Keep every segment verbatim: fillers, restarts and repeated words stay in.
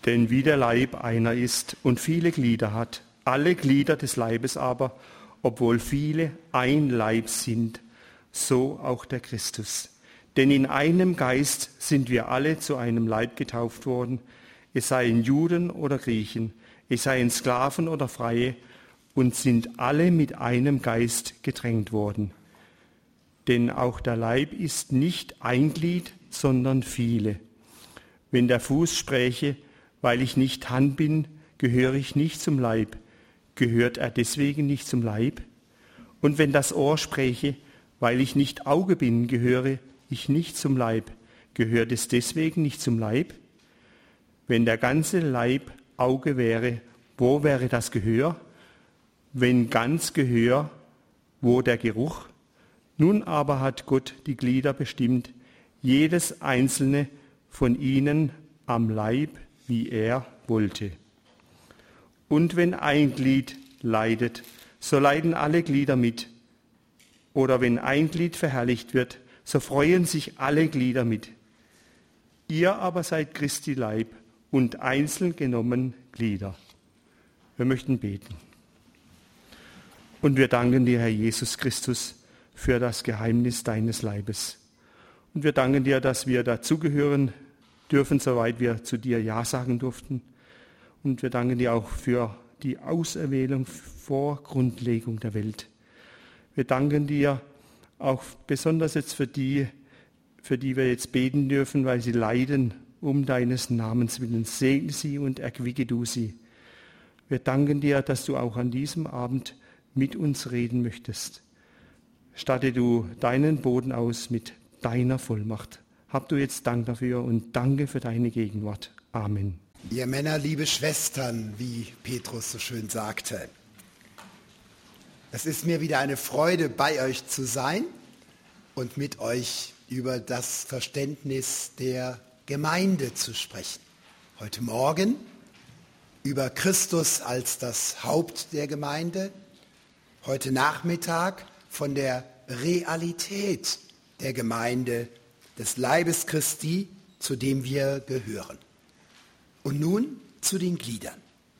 Denn wie der Leib einer ist und viele Glieder hat, alle Glieder des Leibes aber, obwohl viele ein Leib sind, so auch der Christus. Denn in einem Geist sind wir alle zu einem Leib getauft worden, es seien Juden oder Griechen, es seien Sklaven oder Freie, und sind alle mit einem Geist getränkt worden. Denn auch der Leib ist nicht ein Glied, sondern viele. Wenn der Fuß spräche, weil ich nicht Hand bin, gehöre ich nicht zum Leib, gehört er deswegen nicht zum Leib? Und wenn das Ohr spräche, weil ich nicht Auge bin, gehöre ich nicht zum Leib, gehört es deswegen nicht zum Leib? Wenn der ganze Leib Auge wäre, wo wäre das Gehör? Wenn ganz Gehör, wo der Geruch? Nun aber hat Gott die Glieder bestimmt, jedes einzelne von ihnen am Leib, wie er wollte. Und wenn ein Glied leidet, so leiden alle Glieder mit. Oder wenn ein Glied verherrlicht wird, so freuen sich alle Glieder mit. Ihr aber seid Christi Leib und einzeln genommen Glieder. Wir möchten beten. Und wir danken dir, Herr Jesus Christus, für das Geheimnis deines Leibes. Und wir danken dir, dass wir dazugehören dürfen, soweit wir zu dir Ja sagen durften. Und wir danken dir auch für die Auserwählung vor Grundlegung der Welt. Wir danken dir auch besonders jetzt für die, für die wir jetzt beten dürfen, weil sie leiden um deines Namens willen. Segne sie und erquicke du sie. Wir danken dir, dass du auch an diesem Abend mit uns reden möchtest. Statte du deinen Boden aus mit deiner Vollmacht. Hab du jetzt Dank dafür und danke für deine Gegenwart. Amen. Ihr Männer, liebe Schwestern, wie Petrus so schön sagte. Es ist mir wieder eine Freude, bei euch zu sein und mit euch über das Verständnis der Gemeinde zu sprechen. Heute Morgen über Christus als das Haupt der Gemeinde. Heute Nachmittag von der Realität der Gemeinde, des Leibes Christi, zu dem wir gehören. Und nun zu den Gliedern.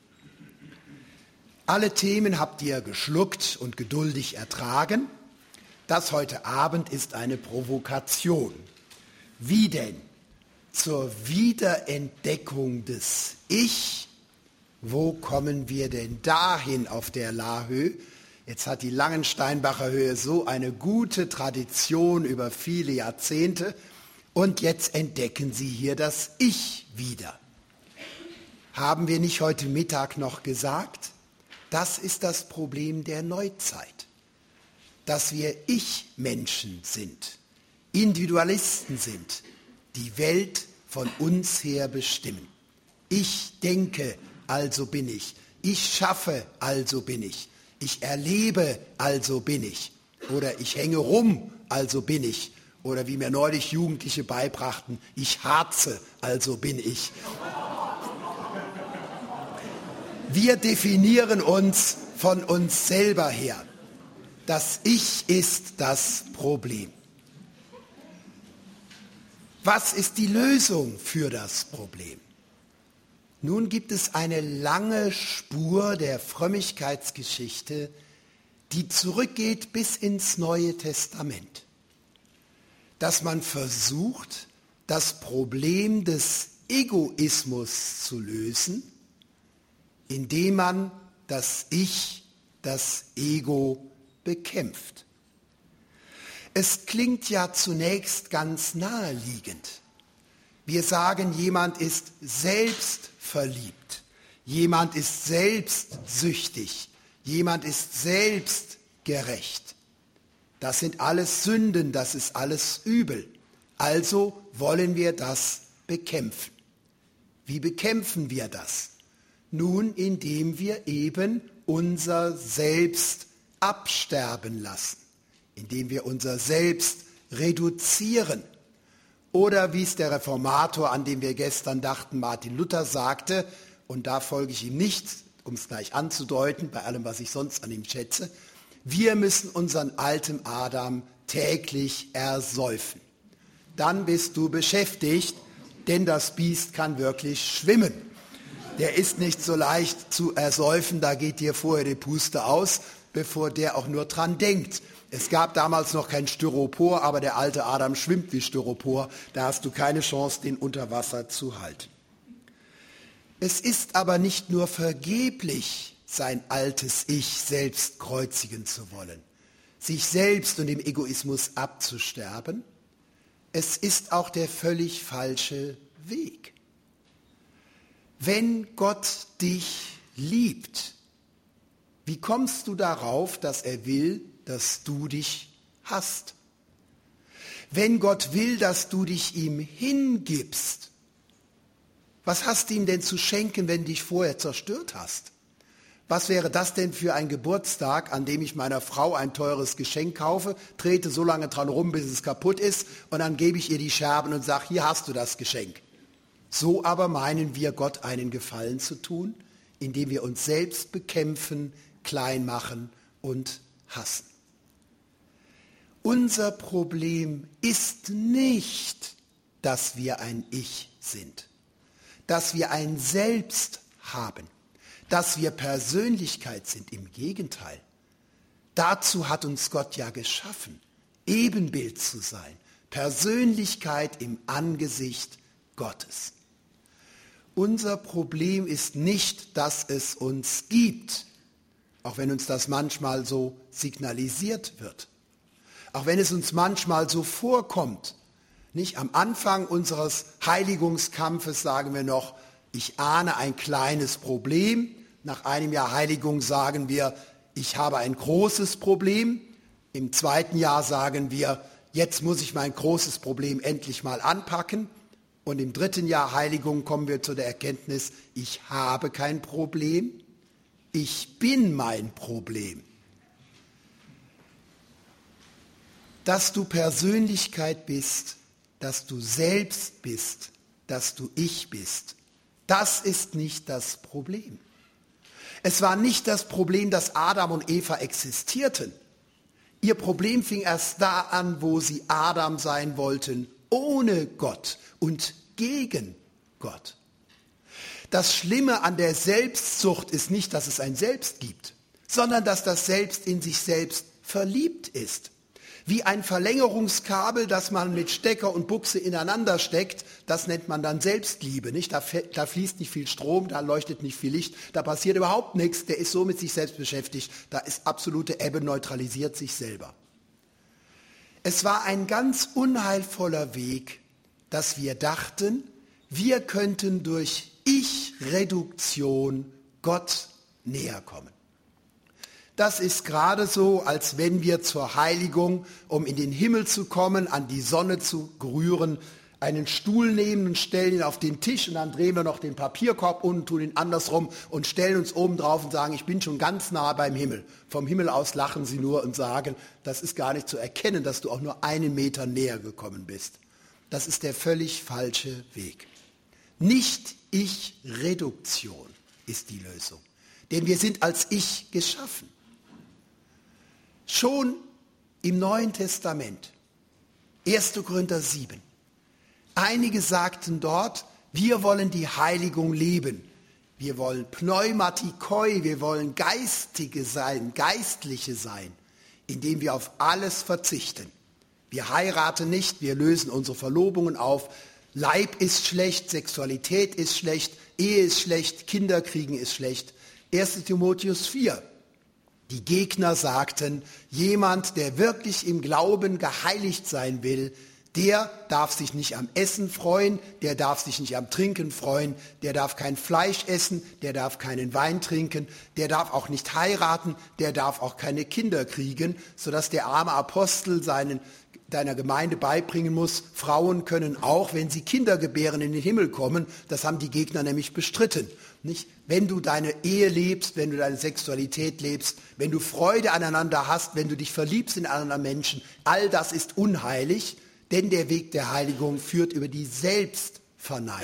Alle Themen habt ihr geschluckt und geduldig ertragen. Das heute Abend ist eine Provokation. Wie denn? Zur Wiederentdeckung des Ich. Wo kommen wir denn dahin auf der Laahö? Jetzt hat die Langensteinbacher Höhe so eine gute Tradition über viele Jahrzehnte und jetzt entdecken sie hier das Ich wieder. Haben wir nicht heute Mittag noch gesagt, das ist das Problem der Neuzeit, dass wir Ich-Menschen sind, Individualisten sind, die Welt von uns her bestimmen. Ich denke, also bin ich. Ich schaffe, also bin ich. Ich erlebe, also bin ich. Oder ich hänge rum, also bin ich. Oder wie mir neulich Jugendliche beibrachten, ich harze, also bin ich. Wir definieren uns von uns selber her. Das Ich ist das Problem. Was ist die Lösung für das Problem? Nun gibt es eine lange Spur der Frömmigkeitsgeschichte, die zurückgeht bis ins Neue Testament. Dass man versucht, das Problem des Egoismus zu lösen, indem man das Ich, das Ego bekämpft. Es klingt ja zunächst ganz naheliegend. Wir sagen, jemand ist selbstverliebt, jemand ist selbstsüchtig, jemand ist selbstgerecht. Das sind alles Sünden, das ist alles übel. Also wollen wir das bekämpfen. Wie bekämpfen wir das? Nun, indem wir eben unser Selbst absterben lassen, indem wir unser Selbst reduzieren. Oder wie es der Reformator, an dem wir gestern dachten, Martin Luther sagte, und da folge ich ihm nicht, um es gleich anzudeuten, bei allem, was ich sonst an ihm schätze, wir müssen unseren alten Adam täglich ersäufen. Dann bist du beschäftigt, denn das Biest kann wirklich schwimmen. der ist nicht so leicht zu ersäufen, da geht dir vorher die Puste aus, bevor der auch nur dran denkt. Es gab damals noch kein Styropor, aber der alte Adam schwimmt wie Styropor, da hast du keine Chance, den unter Wasser zu halten. Es ist aber nicht nur vergeblich, sein altes Ich selbst kreuzigen zu wollen, sich selbst und dem Egoismus abzusterben. Es ist auch der völlig falsche Weg. Wenn Gott dich liebt, wie kommst du darauf, dass er will, dass du dich hast? Wenn Gott will, dass du dich ihm hingibst, was hast du ihm denn zu schenken, wenn du dich vorher zerstört hast? Was wäre das denn für ein Geburtstag, an dem ich meiner Frau ein teures Geschenk kaufe, trete so lange dran rum, bis es kaputt ist, und dann gebe ich ihr die Scherben und sage, hier hast du das Geschenk. So aber meinen wir, Gott einen Gefallen zu tun, indem wir uns selbst bekämpfen, klein machen und hassen. Unser Problem ist nicht, dass wir ein Ich sind, dass wir ein Selbst haben, dass wir Persönlichkeit sind. Im Gegenteil. Dazu hat uns Gott ja geschaffen, Ebenbild zu sein, Persönlichkeit im Angesicht Gottes. Unser Problem ist nicht, dass es uns gibt, auch wenn uns das manchmal so signalisiert wird, auch wenn es uns manchmal so vorkommt. Nicht am Anfang unseres Heiligungskampfes sagen wir noch, ich ahne ein kleines Problem. Nach einem Jahr Heiligung sagen wir, ich habe ein großes Problem. Im zweiten Jahr sagen wir, jetzt muss ich mein großes Problem endlich mal anpacken. Und im dritten Jahr Heiligung kommen wir zu der Erkenntnis, ich habe kein Problem, ich bin mein Problem. Dass du Persönlichkeit bist, dass du selbst bist, dass du Ich bist, das ist nicht das Problem. Es war nicht das Problem, dass Adam und Eva existierten. Ihr Problem fing erst da an, wo sie Adam sein wollten, ohne Gott und gegen Gott. Das Schlimme an der Selbstsucht ist nicht, dass es ein Selbst gibt, sondern dass das Selbst in sich selbst verliebt ist. Wie ein Verlängerungskabel, das man mit Stecker und Buchse ineinander steckt, das nennt man dann Selbstliebe. Nicht? Da, da fließt nicht viel Strom, da leuchtet nicht viel Licht, da passiert überhaupt nichts, der ist so mit sich selbst beschäftigt, da ist absolute Ebbe, neutralisiert sich selber. Es war ein ganz unheilvoller Weg, dass wir dachten, wir könnten durch Ich-Reduktion Gott näher kommen. Das ist gerade so, als wenn wir zur Heiligung, um in den Himmel zu kommen, an die Sonne zu gerühren, einen Stuhl nehmen und stellen ihn auf den Tisch und dann drehen wir noch den Papierkorb unten, tun ihn andersrum und stellen uns oben drauf und sagen, ich bin schon ganz nah beim Himmel. Vom Himmel aus lachen sie nur und sagen, das ist gar nicht zu erkennen, dass du auch nur einen Meter näher gekommen bist. Das ist der völlig falsche Weg. Nicht Ich-Reduktion ist die Lösung, denn wir sind als Ich geschaffen. Schon im Neuen Testament, erster Korinther sieben, einige sagten dort, wir wollen die Heiligung leben. Wir wollen Pneumatikoi, wir wollen Geistige sein, Geistliche sein, indem wir auf alles verzichten. Wir heiraten nicht, wir lösen unsere Verlobungen auf. Leib ist schlecht, Sexualität ist schlecht, Ehe ist schlecht, Kinder kriegen ist schlecht. erster Timotheus vier. Die Gegner sagten, jemand, der wirklich im Glauben geheiligt sein will, der darf sich nicht am Essen freuen, der darf sich nicht am Trinken freuen, der darf kein Fleisch essen, der darf keinen Wein trinken, der darf auch nicht heiraten, der darf auch keine Kinder kriegen, sodass der arme Apostel seinen, deiner Gemeinde beibringen muss, Frauen können auch, wenn sie Kinder gebären, in den Himmel kommen. Das haben die Gegner nämlich bestritten. Nicht? Wenn du deine Ehe lebst, wenn du deine Sexualität lebst, wenn du Freude aneinander hast, wenn du dich verliebst in anderen Menschen, all das ist unheilig, denn der Weg der Heiligung führt über die Selbstverneinung.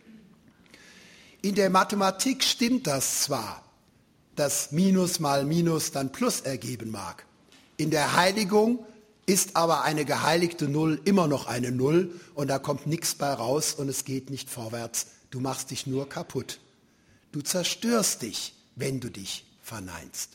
In der Mathematik stimmt das zwar, dass Minus mal Minus dann Plus ergeben mag. In der Heiligung ist aber eine geheiligte Null immer noch eine Null und da kommt nichts bei raus und es geht nicht vorwärts. Du machst dich nur kaputt. Du zerstörst dich, wenn du dich verneinst.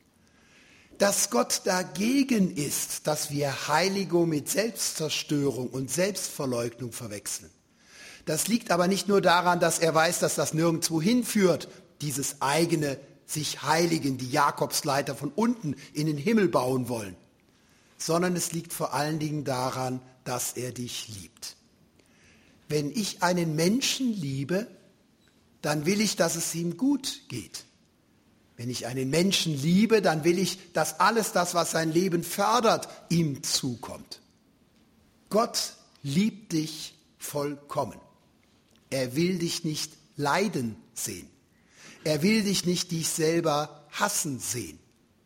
Dass Gott dagegen ist, dass wir Heiligung mit Selbstzerstörung und Selbstverleugnung verwechseln. Das liegt aber nicht nur daran, dass er weiß, dass das nirgendwo hinführt, dieses eigene sich heiligen, die Jakobsleiter von unten in den Himmel bauen wollen, sondern es liegt vor allen Dingen daran, dass er dich liebt. Wenn ich einen Menschen liebe, dann will ich, dass es ihm gut geht. Wenn ich einen Menschen liebe, dann will ich, dass alles das, was sein Leben fördert, ihm zukommt. Gott liebt dich vollkommen. Er will dich nicht leiden sehen. Er will dich nicht dich selber hassen sehen.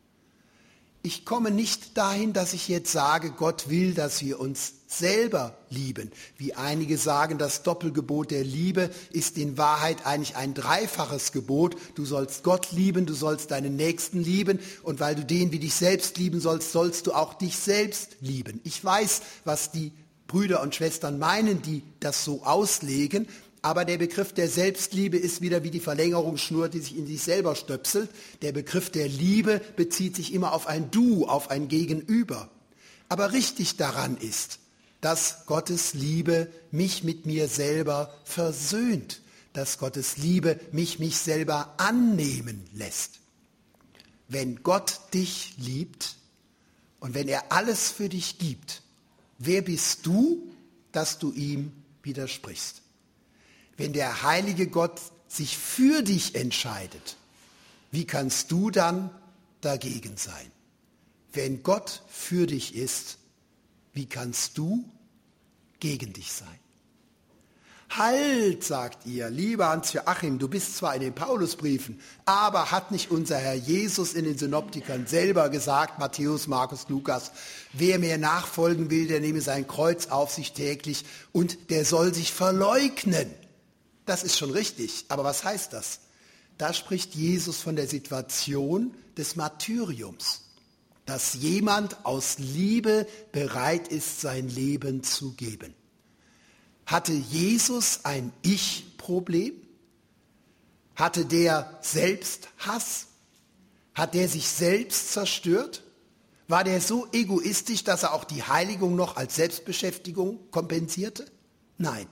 Ich komme nicht dahin, dass ich jetzt sage, Gott will, dass wir uns selber lieben. Wie einige sagen, das Doppelgebot der Liebe ist in Wahrheit eigentlich ein dreifaches Gebot. Du sollst Gott lieben, du sollst deinen Nächsten lieben und weil du den wie dich selbst lieben sollst, sollst du auch dich selbst lieben. Ich weiß, was die Brüder und Schwestern meinen, die das so auslegen, aber der Begriff der Selbstliebe ist wieder wie die Verlängerungsschnur, die sich in sich selber stöpselt. Der Begriff der Liebe bezieht sich immer auf ein Du, auf ein Gegenüber. Aber richtig daran ist, dass Gottes Liebe mich mit mir selber versöhnt, dass Gottes Liebe mich mich selber annehmen lässt. Wenn Gott dich liebt und wenn er alles für dich gibt, wer bist du, dass du ihm widersprichst? Wenn der heilige Gott sich für dich entscheidet, wie kannst du dann dagegen sein? Wenn Gott für dich ist, wie kannst du gegen dich sein? Halt, sagt ihr, lieber Hans-Joachim, du bist zwar in den Paulusbriefen, aber hat nicht unser Herr Jesus in den Synoptikern selber gesagt, Matthäus, Markus, Lukas, wer mir nachfolgen will, der nehme sein Kreuz auf sich täglich und der soll sich verleugnen. Das ist schon richtig, aber was heißt das? Da spricht Jesus von der Situation des Martyriums, dass jemand aus Liebe bereit ist, sein Leben zu geben. Hatte Jesus ein Ich-Problem? Hatte der Selbsthass? Hat der sich selbst zerstört? War der so egoistisch, dass er auch die Heiligung noch als Selbstbeschäftigung kompensierte? Nein.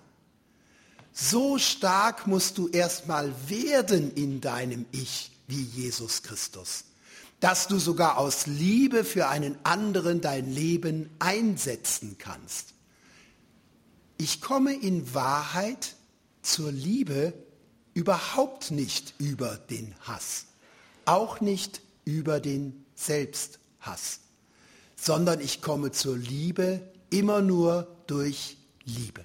So stark musst du erstmal werden in deinem Ich wie Jesus Christus, dass du sogar aus Liebe für einen anderen dein Leben einsetzen kannst. Ich komme in Wahrheit zur Liebe überhaupt nicht über den Hass, auch nicht über den Selbsthass, sondern ich komme zur Liebe immer nur durch Liebe.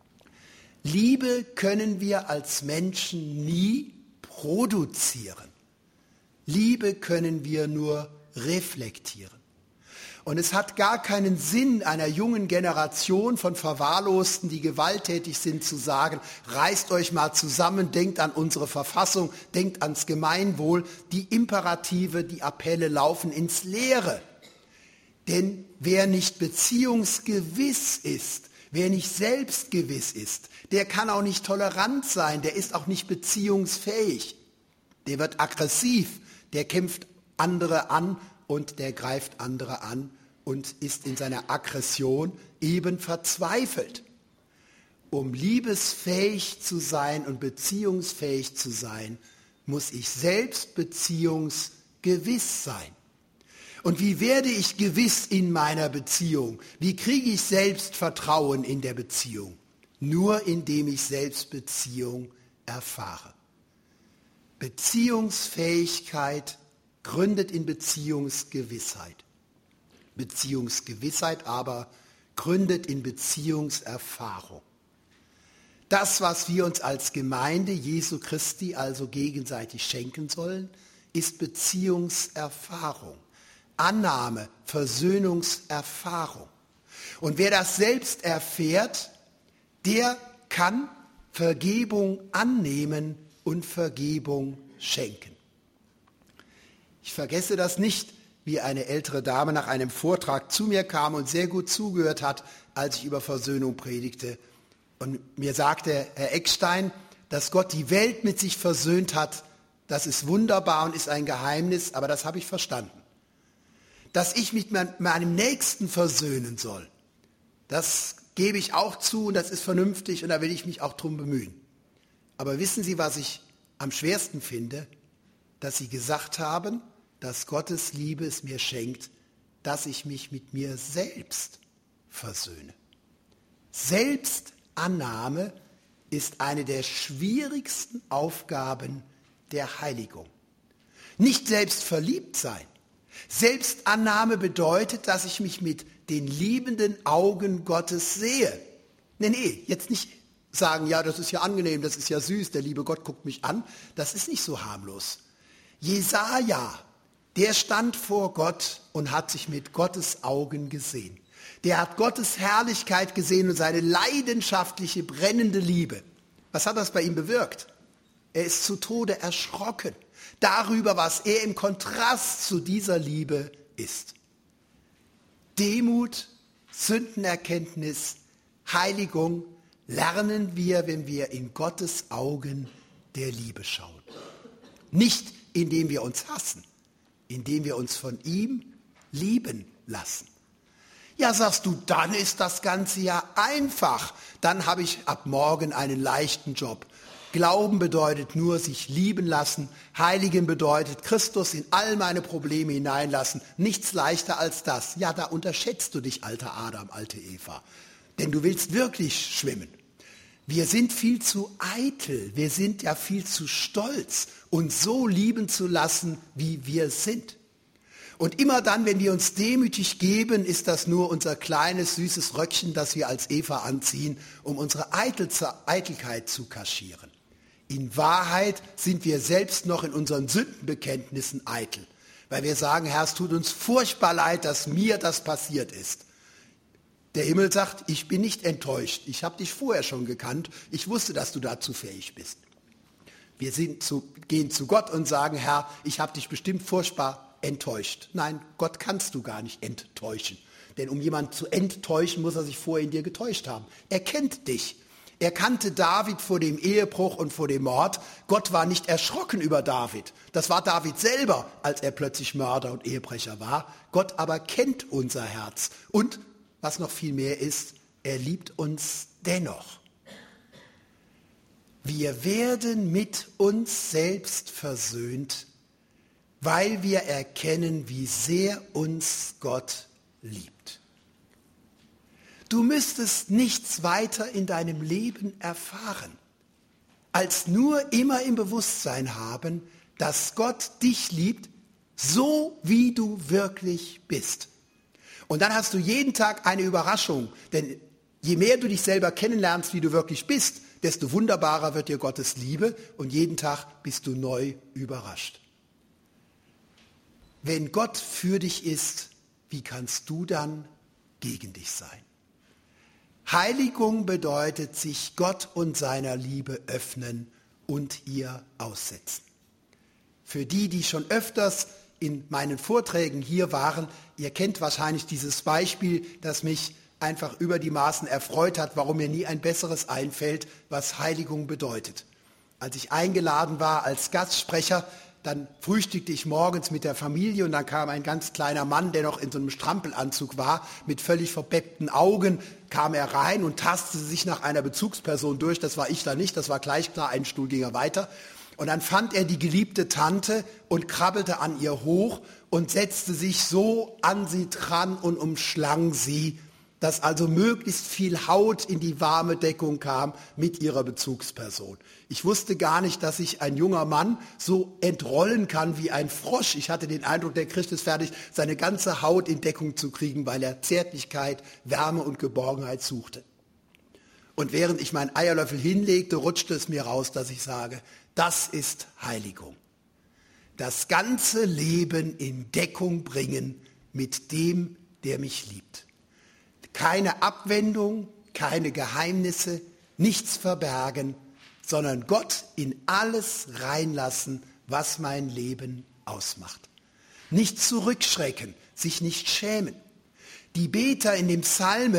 Liebe können wir als Menschen nie produzieren. Liebe können wir nur reflektieren. Und es hat gar keinen Sinn, einer jungen Generation von Verwahrlosten, die gewalttätig sind, zu sagen, reißt euch mal zusammen, denkt an unsere Verfassung, denkt ans Gemeinwohl. Die Imperative, die Appelle laufen ins Leere. Denn wer nicht beziehungsgewiss ist, wer nicht selbstgewiss ist, der kann auch nicht tolerant sein, der ist auch nicht beziehungsfähig. Der wird aggressiv, der kämpft andere an und der greift andere an und ist in seiner Aggression eben verzweifelt. Um liebesfähig zu sein und beziehungsfähig zu sein, muss ich selbst beziehungsgewiss sein. Und wie werde ich gewiss in meiner Beziehung? Wie kriege ich Selbstvertrauen in der Beziehung? Nur indem ich Selbstbeziehung erfahre. Beziehungsfähigkeit gründet in Beziehungsgewissheit. Beziehungsgewissheit aber gründet in Beziehungserfahrung. Das, was wir uns als Gemeinde Jesu Christi also gegenseitig schenken sollen, ist Beziehungserfahrung. Annahme, Versöhnungserfahrung. Und wer das selbst erfährt, der kann Vergebung annehmen und Vergebung schenken. Ich vergesse das nicht, wie eine ältere Dame nach einem Vortrag zu mir kam und sehr gut zugehört hat, als ich über Versöhnung predigte. Und mir sagte, Herr Eckstein, dass Gott die Welt mit sich versöhnt hat, das ist wunderbar und ist ein Geheimnis, aber das habe ich verstanden. Dass ich mich mit meinem Nächsten versöhnen soll, das gebe ich auch zu und das ist vernünftig und da will ich mich auch drum bemühen. Aber wissen Sie, was ich am schwersten finde? Dass Sie gesagt haben, dass Gottes Liebe es mir schenkt, dass ich mich mit mir selbst versöhne. Selbstannahme ist eine der schwierigsten Aufgaben der Heiligung. Nicht selbst verliebt sein. Selbstannahme bedeutet, dass ich mich mit den liebenden Augen Gottes sehe. Nee, nee, jetzt nicht sagen, ja, das ist ja angenehm, das ist ja süß, der liebe Gott guckt mich an. Das ist nicht so harmlos. Jesaja, der stand vor Gott und hat sich mit Gottes Augen gesehen. Der hat Gottes Herrlichkeit gesehen und seine leidenschaftliche, brennende Liebe. Was hat das bei ihm bewirkt? Er ist zu Tode erschrocken darüber, was er im Kontrast zu dieser Liebe ist. Demut, Sündenerkenntnis, Heiligung lernen wir, wenn wir in Gottes Augen der Liebe schauen. Nicht, indem wir uns hassen, indem wir uns von ihm lieben lassen. Ja, sagst du, dann ist das Ganze ja einfach. Dann habe ich ab morgen einen leichten Job. Glauben bedeutet nur sich lieben lassen. Heiligen bedeutet Christus in all meine Probleme hineinlassen. Nichts leichter als das. Ja, da unterschätzt du dich, alter Adam, alte Eva. Denn du willst wirklich schwimmen. Wir sind viel zu eitel. Wir sind ja viel zu stolz, uns so lieben zu lassen, wie wir sind. Und immer dann, wenn wir uns demütig geben, ist das nur unser kleines, süßes Röckchen, das wir als Eva anziehen, um unsere Eitel- Eitelkeit zu kaschieren. In Wahrheit sind wir selbst noch in unseren Sündenbekenntnissen eitel, weil wir sagen, Herr, es tut uns furchtbar leid, dass mir das passiert ist. Der Himmel sagt, ich bin nicht enttäuscht, ich habe dich vorher schon gekannt, ich wusste, dass du dazu fähig bist. Wir sind zu, gehen zu Gott und sagen, Herr, ich habe dich bestimmt furchtbar enttäuscht. Nein, Gott kannst du gar nicht enttäuschen. Denn um jemanden zu enttäuschen, muss er sich vorher in dir getäuscht haben. Er kennt dich. Er kannte David vor dem Ehebruch und vor dem Mord. Gott war nicht erschrocken über David. Das war David selber, als er plötzlich Mörder und Ehebrecher war. Gott aber kennt unser Herz. Und, was noch viel mehr ist, er liebt uns dennoch. Wir werden mit uns selbst versöhnt, weil wir erkennen, wie sehr uns Gott liebt. Du müsstest nichts weiter in deinem Leben erfahren, als nur immer im Bewusstsein haben, dass Gott dich liebt, so wie du wirklich bist. Und dann hast du jeden Tag eine Überraschung, denn je mehr du dich selber kennenlernst, wie du wirklich bist, desto wunderbarer wird dir Gottes Liebe und jeden Tag bist du neu überrascht. Wenn Gott für dich ist, wie kannst du dann gegen dich sein? Heiligung bedeutet, sich Gott und seiner Liebe öffnen und ihr aussetzen. Für die, die schon öfters in meinen Vorträgen hier waren, ihr kennt wahrscheinlich dieses Beispiel, das mich einfach über die Maßen erfreut hat, warum mir nie ein besseres einfällt, was Heiligung bedeutet. Als ich eingeladen war als Gastsprecher, dann frühstückte ich morgens mit der Familie und dann kam ein ganz kleiner Mann, der noch in so einem Strampelanzug war, mit völlig verpeppten Augen, kam er rein und tastete sich nach einer Bezugsperson durch. Das war ich da nicht, das war gleich klar, ein Stuhl ging er weiter. Und dann fand er die geliebte Tante und krabbelte an ihr hoch und setzte sich so an sie dran und umschlang sie, dass also möglichst viel Haut in die warme Deckung kam mit ihrer Bezugsperson. Ich wusste gar nicht, dass sich ein junger Mann so entrollen kann wie ein Frosch. Ich hatte den Eindruck, der kriegt es fertig, seine ganze Haut in Deckung zu kriegen, weil er Zärtlichkeit, Wärme und Geborgenheit suchte. Und während ich meinen Eierlöffel hinlegte, rutschte es mir raus, dass ich sage, das ist Heiligung. Das ganze Leben in Deckung bringen mit dem, der mich liebt. Keine Abwendung, keine Geheimnisse, nichts verbergen, sondern Gott in alles reinlassen, was mein Leben ausmacht. Nicht zurückschrecken, sich nicht schämen. Die Beter in den Psalmen,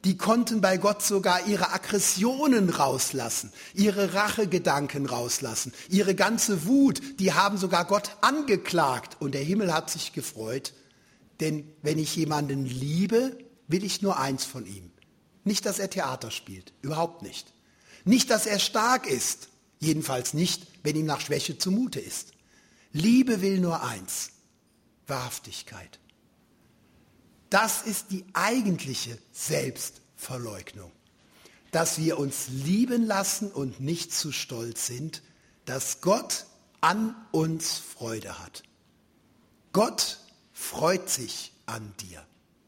Die konnten bei Gott sogar ihre Aggressionen rauslassen, ihre Rachegedanken rauslassen, ihre ganze Wut. Die haben sogar Gott angeklagt und der Himmel hat sich gefreut. Denn wenn ich jemanden liebe, will ich nur eins von ihm. Nicht, dass er Theater spielt, überhaupt nicht. Nicht, dass er stark ist, jedenfalls nicht, wenn ihm nach Schwäche zumute ist. Liebe will nur eins, Wahrhaftigkeit. Das ist die eigentliche Selbstverleugnung, dass wir uns lieben lassen und nicht zu stolz sind, dass Gott an uns Freude hat. Gott freut sich an dir.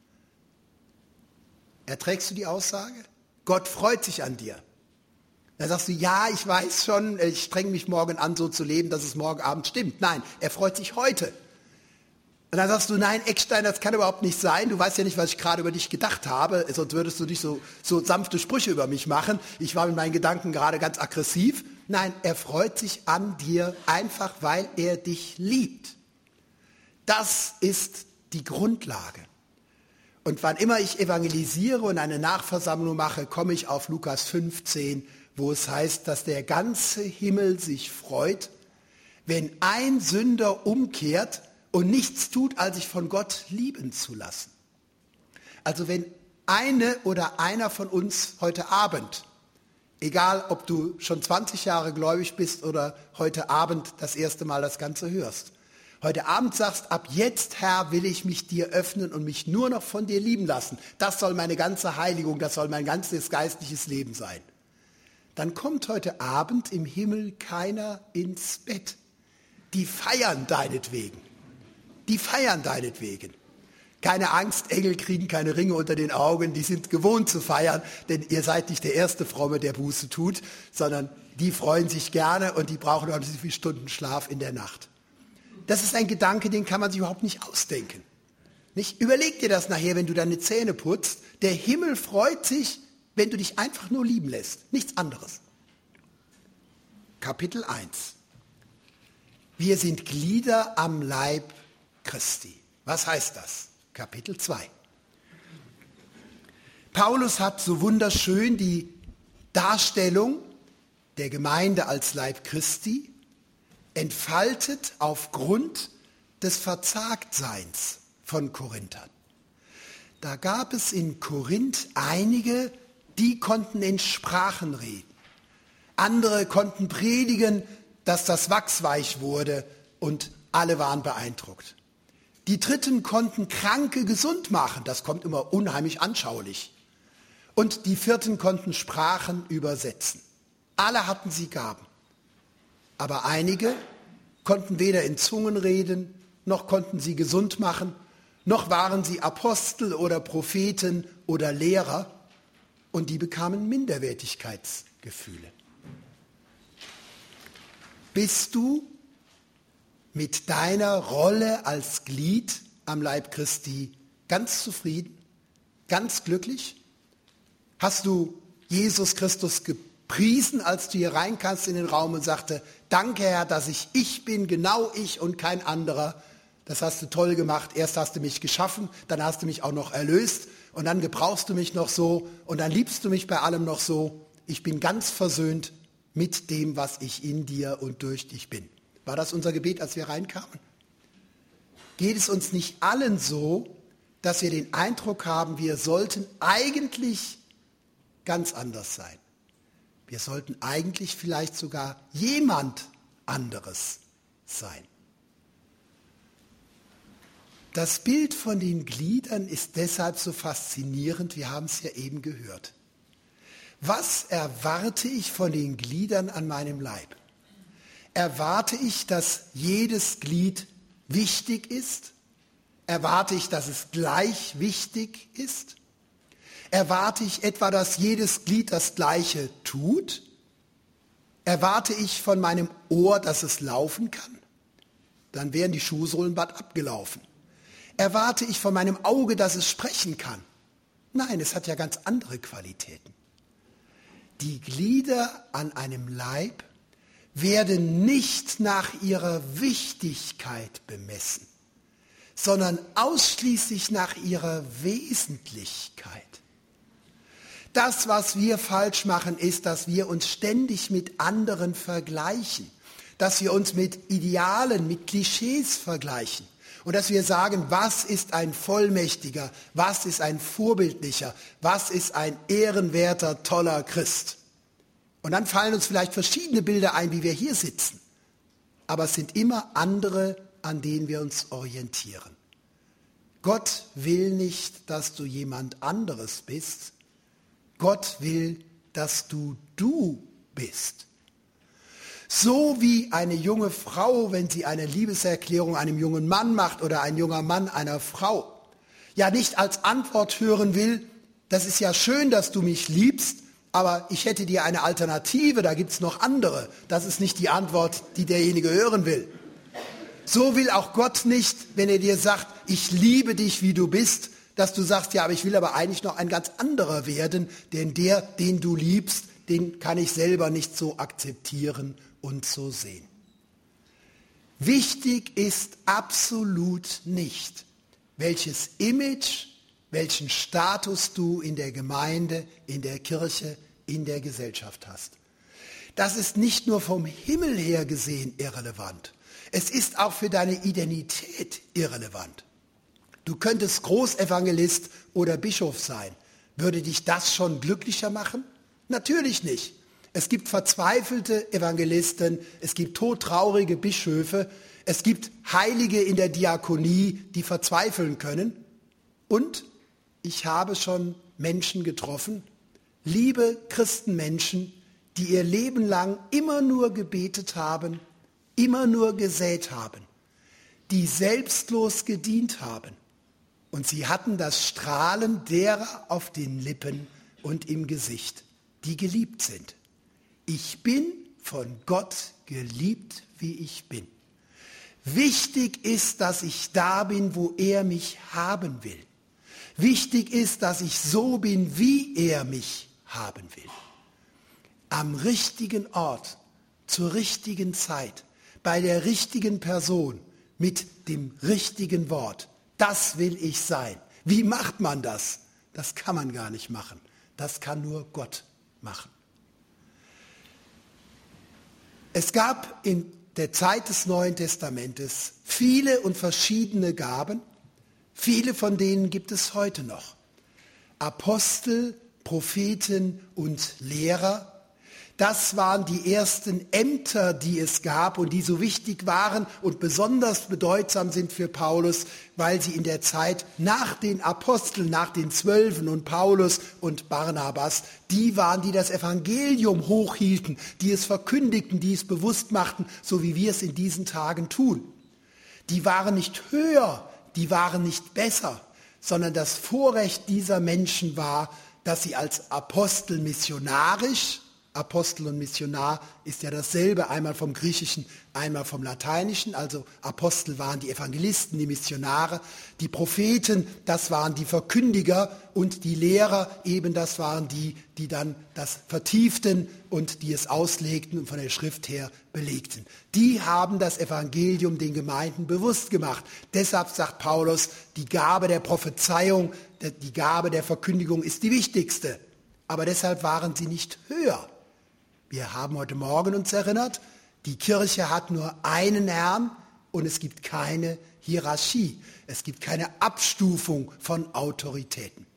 Erträgst du die Aussage? Gott freut sich an dir. Dann sagst du, ja, ich weiß schon, ich strenge mich morgen an, so zu leben, dass es morgen Abend stimmt. Nein, er freut sich heute. Und dann sagst du, nein, Eckstein, das kann überhaupt nicht sein. Du weißt ja nicht, was ich gerade über dich gedacht habe, sonst würdest du nicht so, so sanfte Sprüche über mich machen. Ich war mit meinen Gedanken gerade ganz aggressiv. Nein, er freut sich an dir, einfach weil er dich liebt. Das ist die Grundlage. Und wann immer ich evangelisiere und eine Nachversammlung mache, komme ich auf Lukas fünfzehn, wo es heißt, dass der ganze Himmel sich freut, wenn ein Sünder umkehrt und nichts tut, als sich von Gott lieben zu lassen. Also wenn eine oder einer von uns heute Abend, egal ob du schon zwanzig Jahre gläubig bist oder heute Abend das erste Mal das Ganze hörst, heute Abend sagst, ab jetzt, Herr, will ich mich dir öffnen und mich nur noch von dir lieben lassen. Das soll meine ganze Heiligung, das soll mein ganzes geistliches Leben sein. Dann kommt heute Abend im Himmel keiner ins Bett. Die feiern deinetwegen. Die feiern deinetwegen. Keine Angst, Engel kriegen keine Ringe unter den Augen, die sind gewohnt zu feiern, denn ihr seid nicht der erste Fromme, der Buße tut, sondern die freuen sich gerne und die brauchen auch nicht so viele Stunden Schlaf in der Nacht. Das ist ein Gedanke, den kann man sich überhaupt nicht ausdenken. Nicht? Überleg dir das nachher, wenn du deine Zähne putzt. Der Himmel freut sich, wenn du dich einfach nur lieben lässt. Nichts anderes. Kapitel eins. Wir sind Glieder am Leib Christi. Was heißt das? Kapitel zwei. Paulus hat so wunderschön die Darstellung der Gemeinde als Leib Christi entfaltet aufgrund des Verzagtseins von Korinthern. Da gab es in Korinth einige, die konnten in Sprachen reden. Andere konnten predigen, dass das Wachs weich wurde und alle waren beeindruckt. Die Dritten konnten Kranke gesund machen, das kommt immer unheimlich anschaulich. Und die Vierten konnten Sprachen übersetzen. Alle hatten sie Gaben. Aber einige konnten weder in Zungen reden, noch konnten sie gesund machen, noch waren sie Apostel oder Propheten oder Lehrer und die bekamen Minderwertigkeitsgefühle. Bist du mit deiner Rolle als Glied am Leib Christi ganz zufrieden, ganz glücklich? Hast du Jesus Christus gepriesen, als du hier reinkamst in den Raum und sagte, danke Herr, dass ich ich bin, genau ich und kein anderer. Das hast du toll gemacht. Erst hast du mich geschaffen, dann hast du mich auch noch erlöst und dann gebrauchst du mich noch so und dann liebst du mich bei allem noch so. Ich bin ganz versöhnt mit dem, was ich in dir und durch dich bin. War das unser Gebet, als wir reinkamen? Geht es uns nicht allen so, dass wir den Eindruck haben, wir sollten eigentlich ganz anders sein? Wir sollten eigentlich vielleicht sogar jemand anderes sein. Das Bild von den Gliedern ist deshalb so faszinierend, wir haben es ja eben gehört. Was erwarte ich von den Gliedern an meinem Leib? Erwarte ich, dass jedes Glied wichtig ist? Erwarte ich, dass es gleich wichtig ist? Erwarte ich etwa, dass jedes Glied das Gleiche tut? Erwarte ich von meinem Ohr, dass es laufen kann? Dann wären die Schuhsohlen bald abgelaufen. Erwarte ich von meinem Auge, dass es sprechen kann? Nein, es hat ja ganz andere Qualitäten. Die Glieder an einem Leib werden nicht nach ihrer Wichtigkeit bemessen, sondern ausschließlich nach ihrer Wesentlichkeit. Das, was wir falsch machen, ist, dass wir uns ständig mit anderen vergleichen. Dass wir uns mit Idealen, mit Klischees vergleichen. Und dass wir sagen, was ist ein vollmächtiger, was ist ein vorbildlicher, was ist ein ehrenwerter, toller Christ. Und dann fallen uns vielleicht verschiedene Bilder ein, wie wir hier sitzen. Aber es sind immer andere, an denen wir uns orientieren. Gott will nicht, dass du jemand anderes bist. Gott will, dass du du bist. So wie eine junge Frau, wenn sie eine Liebeserklärung einem jungen Mann macht oder ein junger Mann einer Frau, ja nicht als Antwort hören will, das ist ja schön, dass du mich liebst, aber ich hätte dir eine Alternative, da gibt es noch andere. Das ist nicht die Antwort, die derjenige hören will. So will auch Gott nicht, wenn er dir sagt, ich liebe dich, wie du bist, dass du sagst, ja, aber ich will aber eigentlich noch ein ganz anderer werden, denn der, den du liebst, den kann ich selber nicht so akzeptieren und so sehen. Wichtig ist absolut nicht, welches Image, welchen Status du in der Gemeinde, in der Kirche, in der Gesellschaft hast. Das ist nicht nur vom Himmel her gesehen irrelevant. Es ist auch für deine Identität irrelevant. Du könntest Großevangelist oder Bischof sein. Würde dich das schon glücklicher machen? Natürlich nicht. Es gibt verzweifelte Evangelisten, es gibt todtraurige Bischöfe, es gibt Heilige in der Diakonie, die verzweifeln können. Und ich habe schon Menschen getroffen, liebe Christenmenschen, die ihr Leben lang immer nur gebetet haben, immer nur gesät haben, die selbstlos gedient haben. Und sie hatten das Strahlen derer auf den Lippen und im Gesicht, die geliebt sind. Ich bin von Gott geliebt, wie ich bin. Wichtig ist, dass ich da bin, wo er mich haben will. Wichtig ist, dass ich so bin, wie er mich haben will. Am richtigen Ort, zur richtigen Zeit, bei der richtigen Person, mit dem richtigen Wort. Das will ich sein. Wie macht man das? Das kann man gar nicht machen. Das kann nur Gott machen. Es gab in der Zeit des Neuen Testamentes viele und verschiedene Gaben. Viele von denen gibt es heute noch. Apostel, Propheten und Lehrer. Das waren die ersten Ämter, die es gab und die so wichtig waren und besonders bedeutsam sind für Paulus, weil sie in der Zeit nach den Aposteln, nach den Zwölfen und Paulus und Barnabas, die waren, die das Evangelium hochhielten, die es verkündigten, die es bewusst machten, so wie wir es in diesen Tagen tun. Die waren nicht höher, die waren nicht besser, sondern das Vorrecht dieser Menschen war, dass sie als Apostel missionarisch, Apostel und Missionar ist ja dasselbe, einmal vom Griechischen, einmal vom Lateinischen. Also Apostel waren die Evangelisten, die Missionare. Die Propheten, das waren die Verkündiger. Und die Lehrer, eben das waren die, die dann das vertieften und die es auslegten und von der Schrift her belegten. Die haben das Evangelium den Gemeinden bewusst gemacht. Deshalb sagt Paulus, die Gabe der Prophezeiung, die Gabe der Verkündigung ist die wichtigste. Aber deshalb waren sie nicht höher. Wir haben heute Morgen uns erinnert, die Kirche hat nur einen Herrn und es gibt keine Hierarchie. Es gibt keine Abstufung von Autoritäten.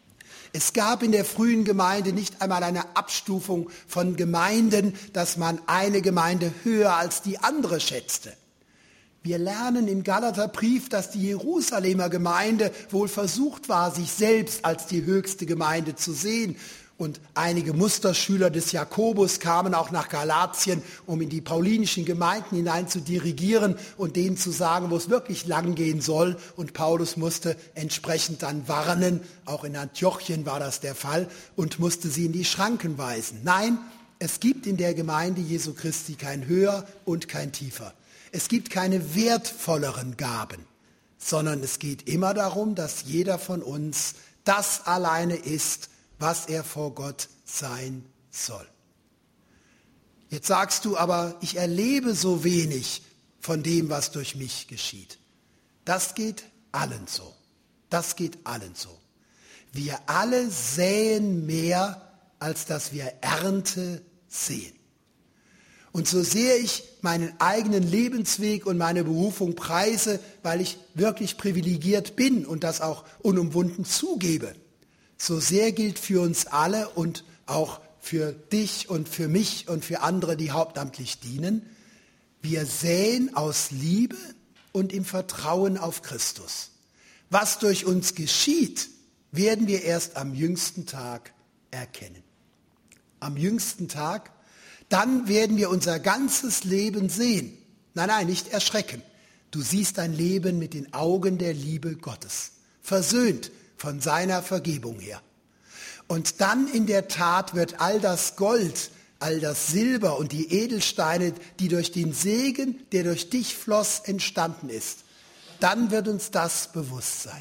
Es gab in der frühen Gemeinde nicht einmal eine Abstufung von Gemeinden, dass man eine Gemeinde höher als die andere schätzte. Wir lernen im Galaterbrief, dass die Jerusalemer Gemeinde wohl versucht war, sich selbst als die höchste Gemeinde zu sehen. Und einige Musterschüler des Jakobus kamen auch nach Galatien, um in die paulinischen Gemeinden hinein zu dirigieren und denen zu sagen, wo es wirklich lang gehen soll. Und Paulus musste entsprechend dann warnen, auch in Antiochien war das der Fall, und musste sie in die Schranken weisen. Nein, es gibt in der Gemeinde Jesu Christi kein höher und kein tiefer. Es gibt keine wertvolleren Gaben, sondern es geht immer darum, dass jeder von uns das alleine ist, was er vor Gott sein soll. Jetzt sagst du aber, ich erlebe so wenig von dem, was durch mich geschieht. Das geht allen so. Das geht allen so. Wir alle säen mehr, als dass wir Ernte sehen. Und so sehr ich meinen eigenen Lebensweg und meine Berufung preise, weil ich wirklich privilegiert bin und das auch unumwunden zugebe, so sehr gilt für uns alle und auch für dich und für mich und für andere, die hauptamtlich dienen, wir säen aus Liebe und im Vertrauen auf Christus. Was durch uns geschieht, werden wir erst am jüngsten Tag erkennen. Am jüngsten Tag, dann werden wir unser ganzes Leben sehen. Nein, nein, nicht erschrecken. Du siehst dein Leben mit den Augen der Liebe Gottes, versöhnt von seiner Vergebung her. Und dann in der Tat wird all das Gold, all das Silber und die Edelsteine, die durch den Segen, der durch dich floss, entstanden ist, dann wird uns das bewusst sein.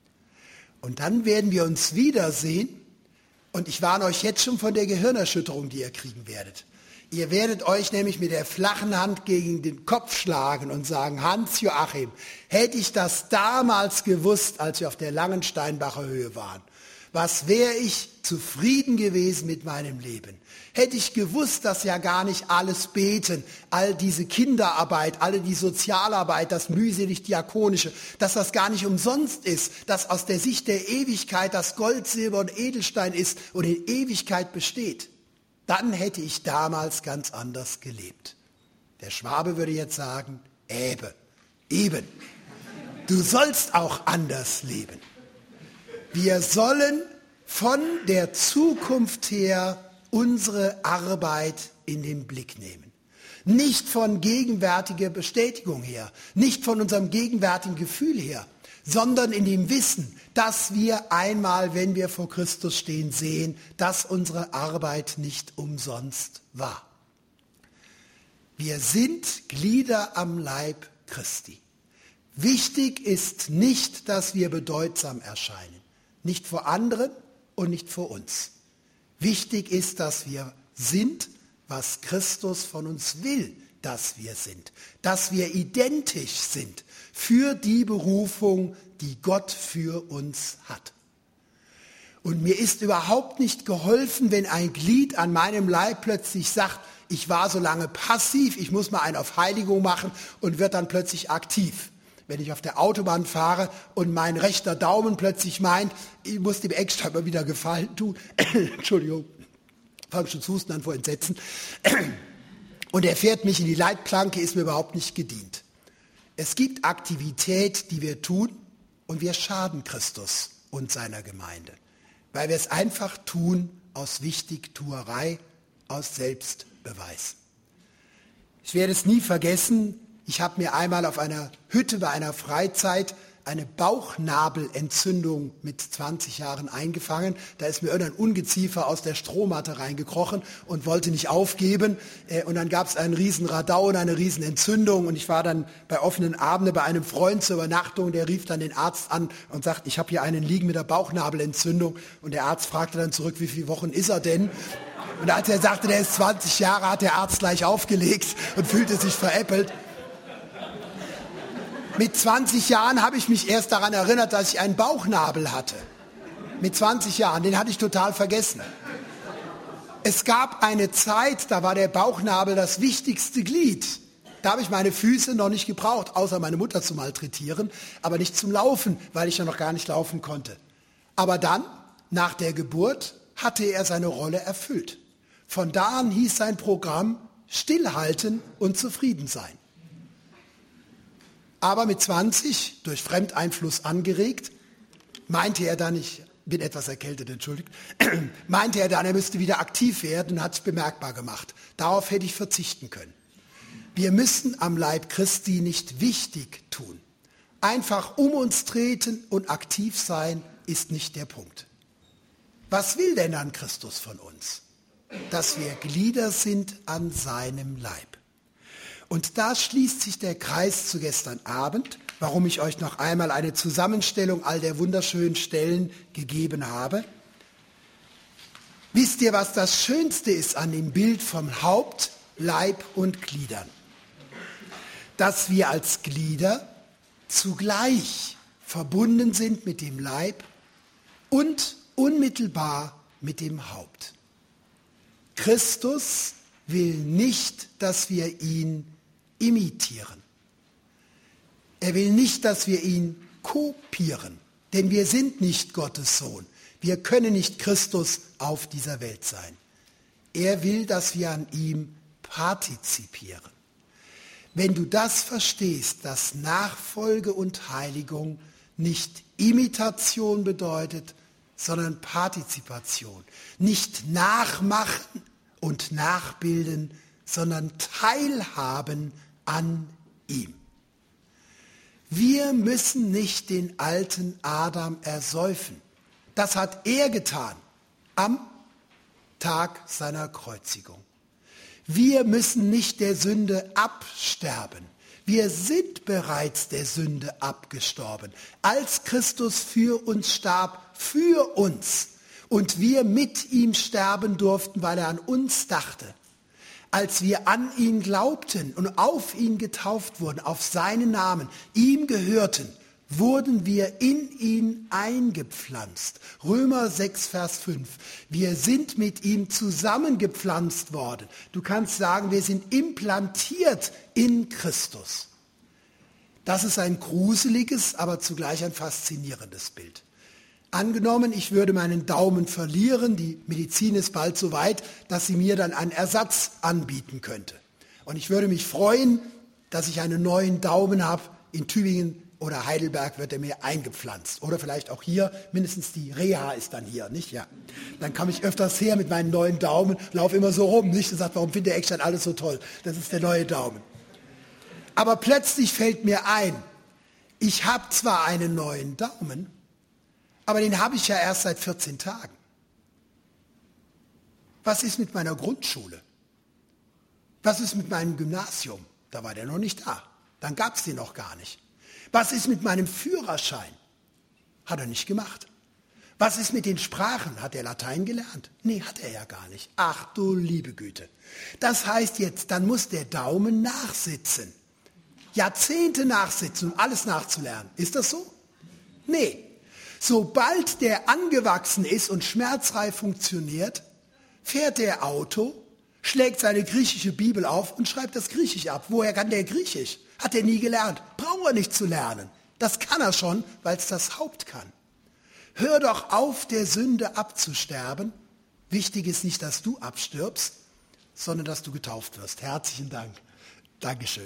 Und dann werden wir uns wiedersehen. Und ich warne euch jetzt schon von der Gehirnerschütterung, die ihr kriegen werdet. Ihr werdet euch nämlich mit der flachen Hand gegen den Kopf schlagen und sagen, Hans-Joachim, hätte ich das damals gewusst, als wir auf der Langensteinbacher Höhe waren, was wäre ich zufrieden gewesen mit meinem Leben? Hätte ich gewusst, dass ja gar nicht alles Beten, all diese Kinderarbeit, alle die Sozialarbeit, das mühselig-diakonische, dass das gar nicht umsonst ist, dass aus der Sicht der Ewigkeit das Gold, Silber und Edelstein ist und in Ewigkeit besteht, dann hätte ich damals ganz anders gelebt. Der Schwabe würde jetzt sagen, Äbe, eben, du sollst auch anders leben. Wir sollen von der Zukunft her unsere Arbeit in den Blick nehmen. Nicht von gegenwärtiger Bestätigung her, nicht von unserem gegenwärtigen Gefühl her, sondern in dem Wissen, dass wir einmal, wenn wir vor Christus stehen, sehen, dass unsere Arbeit nicht umsonst war. Wir sind Glieder am Leib Christi. Wichtig ist nicht, dass wir bedeutsam erscheinen. Nicht vor anderen und nicht vor uns. Wichtig ist, dass wir sind, was Christus von uns will, dass wir sind. Dass wir identisch sind für die Berufung, die Gott für uns hat. Und mir ist überhaupt nicht geholfen, wenn ein Glied an meinem Leib plötzlich sagt, ich war so lange passiv, ich muss mal einen auf Heiligung machen und wird dann plötzlich aktiv. Wenn ich auf der Autobahn fahre und mein rechter Daumen plötzlich meint, ich muss dem Ecksteiger wieder Gefallen tun, Entschuldigung, fange schon zu husten an vor Entsetzen, und er fährt mich in die Leitplanke, ist mir überhaupt nicht gedient. Es gibt Aktivität, die wir tun und wir schaden Christus und seiner Gemeinde, weil wir es einfach tun aus Wichtigtuerei, aus Selbstbeweis. Ich werde es nie vergessen, ich habe mir einmal auf einer Hütte bei einer Freizeit eine Bauchnabelentzündung mit zwanzig Jahren eingefangen. Da ist mir irgendein Ungeziefer aus der Strohmatte reingekrochen und wollte nicht aufgeben. Und dann gab es einen riesen Radau und eine riesen Entzündung. Und ich war dann bei offenen Abenden bei einem Freund zur Übernachtung. Der rief dann den Arzt an und sagt, ich habe hier einen liegen mit der Bauchnabelentzündung. Und der Arzt fragte dann zurück, wie viele Wochen ist er denn? Und als er sagte, der ist zwanzig Jahre, hat der Arzt gleich aufgelegt und fühlte sich veräppelt. Mit zwanzig Jahren habe ich mich erst daran erinnert, dass ich einen Bauchnabel hatte. Mit zwanzig Jahren, den hatte ich total vergessen. Es gab eine Zeit, da war der Bauchnabel das wichtigste Glied. Da habe ich meine Füße noch nicht gebraucht, außer meine Mutter zu malträtieren, aber nicht zum Laufen, weil ich ja noch gar nicht laufen konnte. Aber dann, nach der Geburt, hatte er seine Rolle erfüllt. Von da an hieß sein Programm Stillhalten und zufrieden sein. Aber mit zwanzig, durch Fremdeinfluss angeregt, meinte er dann, ich bin etwas erkältet, entschuldigt, meinte er dann, er müsste wieder aktiv werden und hat sich bemerkbar gemacht. Darauf hätte ich verzichten können. Wir müssen am Leib Christi nicht wichtig tun. Einfach um uns treten und aktiv sein ist nicht der Punkt. Was will denn dann Christus von uns? Dass wir Glieder sind an seinem Leib. Und da schließt sich der Kreis zu gestern Abend, warum ich euch noch einmal eine Zusammenstellung all der wunderschönen Stellen gegeben habe. Wisst ihr, was das Schönste ist an dem Bild vom Haupt, Leib und Gliedern? Dass wir als Glieder zugleich verbunden sind mit dem Leib und unmittelbar mit dem Haupt. Christus will nicht, dass wir ihn imitieren. Er will nicht, dass wir ihn kopieren, denn wir sind nicht Gottes Sohn. Wir können nicht Christus auf dieser Welt sein. Er will, dass wir an ihm partizipieren. Wenn du das verstehst, dass Nachfolge und Heiligung nicht Imitation bedeutet, sondern Partizipation. Nicht nachmachen und nachbilden, sondern teilhaben an ihm. Wir müssen nicht den alten Adam ersäufen. Das hat er getan am Tag seiner Kreuzigung. Wir müssen nicht der Sünde absterben. Wir sind bereits der Sünde abgestorben, als Christus für uns starb, für uns. Und wir mit ihm sterben durften, weil er an uns dachte. Als wir an ihn glaubten und auf ihn getauft wurden, auf seinen Namen, ihm gehörten, wurden wir in ihn eingepflanzt. Römer sechs, Vers fünf. Wir sind mit ihm zusammengepflanzt worden. Du kannst sagen, wir sind implantiert in Christus. Das ist ein gruseliges, aber zugleich ein faszinierendes Bild. Angenommen, ich würde meinen Daumen verlieren, die Medizin ist bald so weit, dass sie mir dann einen Ersatz anbieten könnte. Und ich würde mich freuen, dass ich einen neuen Daumen habe. In Tübingen oder Heidelberg wird er mir eingepflanzt. Oder vielleicht auch hier, mindestens die Reha ist dann hier, nicht? Ja. Dann komme ich öfters her mit meinen neuen Daumen, laufe immer so rum, nicht? Und sage, warum findet der Eckstein alles so toll? Das ist der neue Daumen. Aber plötzlich fällt mir ein, ich habe zwar einen neuen Daumen, aber den habe ich ja erst seit vierzehn Tagen. Was ist mit meiner Grundschule? Was ist mit meinem Gymnasium? Da war der noch nicht da. Dann gab es den noch gar nicht. Was ist mit meinem Führerschein? Hat er nicht gemacht. Was ist mit den Sprachen? Hat er Latein gelernt? Nee, hat er ja gar nicht. Ach du liebe Güte. Das heißt jetzt, dann muss der Daumen nachsitzen. Jahrzehnte nachsitzen, um alles nachzulernen. Ist das so? Nee. Sobald der angewachsen ist und schmerzfrei funktioniert, fährt der Auto, schlägt seine griechische Bibel auf und schreibt das Griechisch ab. Woher kann der Griechisch? Hat er nie gelernt. Braucht er nicht zu lernen. Das kann er schon, weil es das Haupt kann. Hör doch auf, der Sünde abzusterben. Wichtig ist nicht, dass du abstirbst, sondern dass du getauft wirst. Herzlichen Dank. Dankeschön.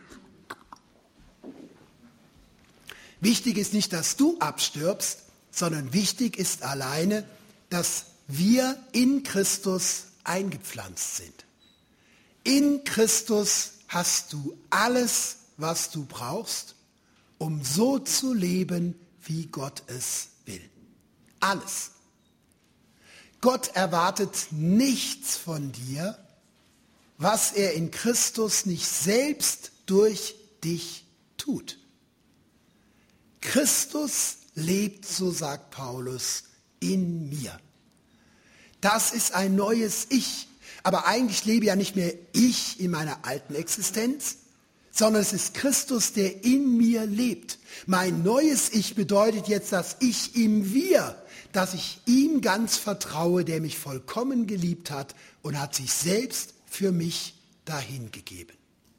Wichtig ist nicht, dass du abstirbst, sondern wichtig ist alleine, dass wir in Christus eingepflanzt sind. In Christus hast du alles, was du brauchst, um so zu leben, wie Gott es will. Alles. Gott erwartet nichts von dir, was er in Christus nicht selbst durch dich tut. Christus lebt, so sagt Paulus, in mir. Das ist ein neues Ich. Aber eigentlich lebe ja nicht mehr ich in meiner alten Existenz, sondern es ist Christus, der in mir lebt. Mein neues Ich bedeutet jetzt, dass ich im Wir, dass ich ihm ganz vertraue, der mich vollkommen geliebt hat und hat sich selbst für mich dahingegeben.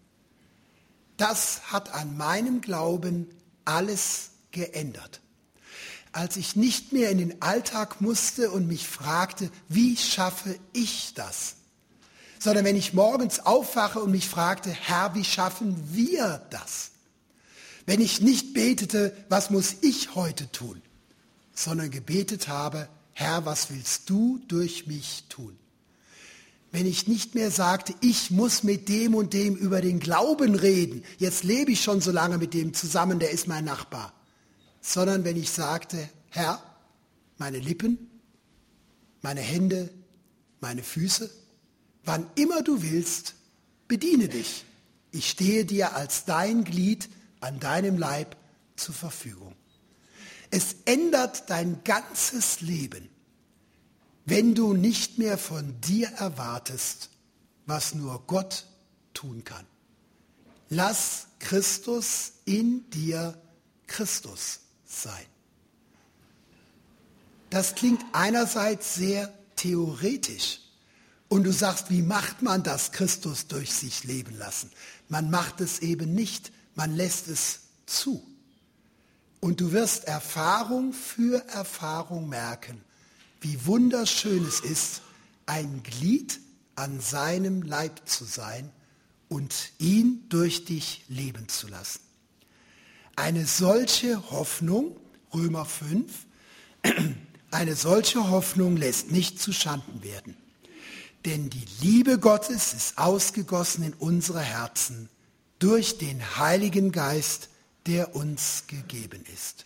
Das hat an meinem Glauben alles geändert. Als ich nicht mehr in den Alltag musste und mich fragte, wie schaffe ich das? Sondern wenn ich morgens aufwache und mich fragte, Herr, wie schaffen wir das? Wenn ich nicht betete, was muss ich heute tun? Sondern gebetet habe, Herr, was willst du durch mich tun? Wenn ich nicht mehr sagte, ich muss mit dem und dem über den Glauben reden, jetzt lebe ich schon so lange mit dem zusammen, der ist mein Nachbar. Sondern wenn ich sagte, Herr, meine Lippen, meine Hände, meine Füße, wann immer du willst, bediene dich. Ich stehe dir als dein Glied an deinem Leib zur Verfügung. Es ändert dein ganzes Leben, wenn du nicht mehr von dir erwartest, was nur Gott tun kann. Lass Christus in dir Christus sein. Das klingt einerseits sehr theoretisch. Und du sagst, wie macht man das, Christus durch sich leben lassen? Man macht es eben nicht, man lässt es zu. Und du wirst Erfahrung für Erfahrung merken, wie wunderschön es ist, ein Glied an seinem Leib zu sein und ihn durch dich leben zu lassen. Eine solche Hoffnung, Römer fünf, eine solche Hoffnung lässt nicht zuschanden werden. Denn die Liebe Gottes ist ausgegossen in unsere Herzen durch den Heiligen Geist, der uns gegeben ist.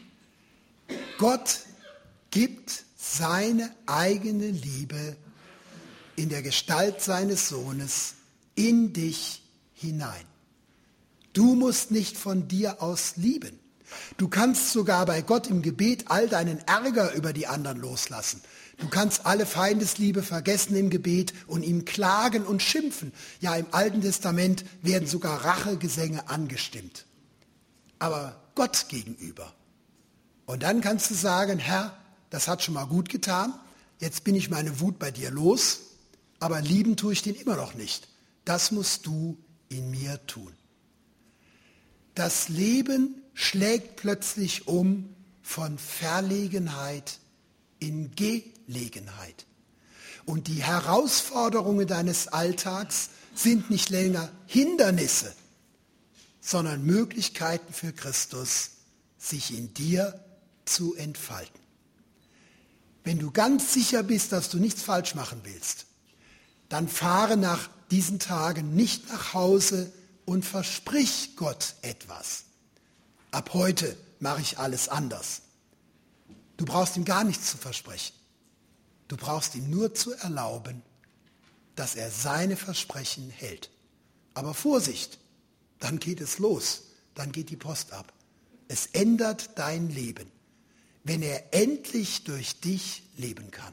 Gott gibt seine eigene Liebe in der Gestalt seines Sohnes in dich hinein. Du musst nicht von dir aus lieben. Du kannst sogar bei Gott im Gebet all deinen Ärger über die anderen loslassen. Du kannst alle Feindesliebe vergessen im Gebet und ihm klagen und schimpfen. Ja, im Alten Testament werden sogar Rachegesänge angestimmt. Aber Gott gegenüber. Und dann kannst du sagen, Herr, das hat schon mal gut getan. Jetzt bin ich meine Wut bei dir los. Aber lieben tue ich den immer noch nicht. Das musst du in mir tun. Das Leben schlägt plötzlich um von Verlegenheit in Gelegenheit. Und die Herausforderungen deines Alltags sind nicht länger Hindernisse, sondern Möglichkeiten für Christus, sich in dir zu entfalten. Wenn du ganz sicher bist, dass du nichts falsch machen willst, dann fahre nach diesen Tagen nicht nach Hause und versprich Gott etwas. Ab heute mache ich alles anders. Du brauchst ihm gar nichts zu versprechen. Du brauchst ihm nur zu erlauben, dass er seine Versprechen hält. Aber Vorsicht, dann geht es los, dann geht die Post ab. Es ändert dein Leben, wenn er endlich durch dich leben kann.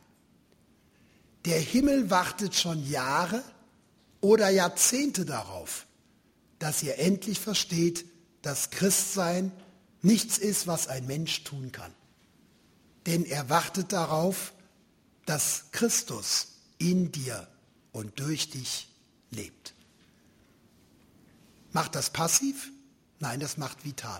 Der Himmel wartet schon Jahre oder Jahrzehnte darauf, dass ihr endlich versteht, dass Christsein nichts ist, was ein Mensch tun kann. Denn er wartet darauf, dass Christus in dir und durch dich lebt. Macht das passiv? Nein, das macht vital.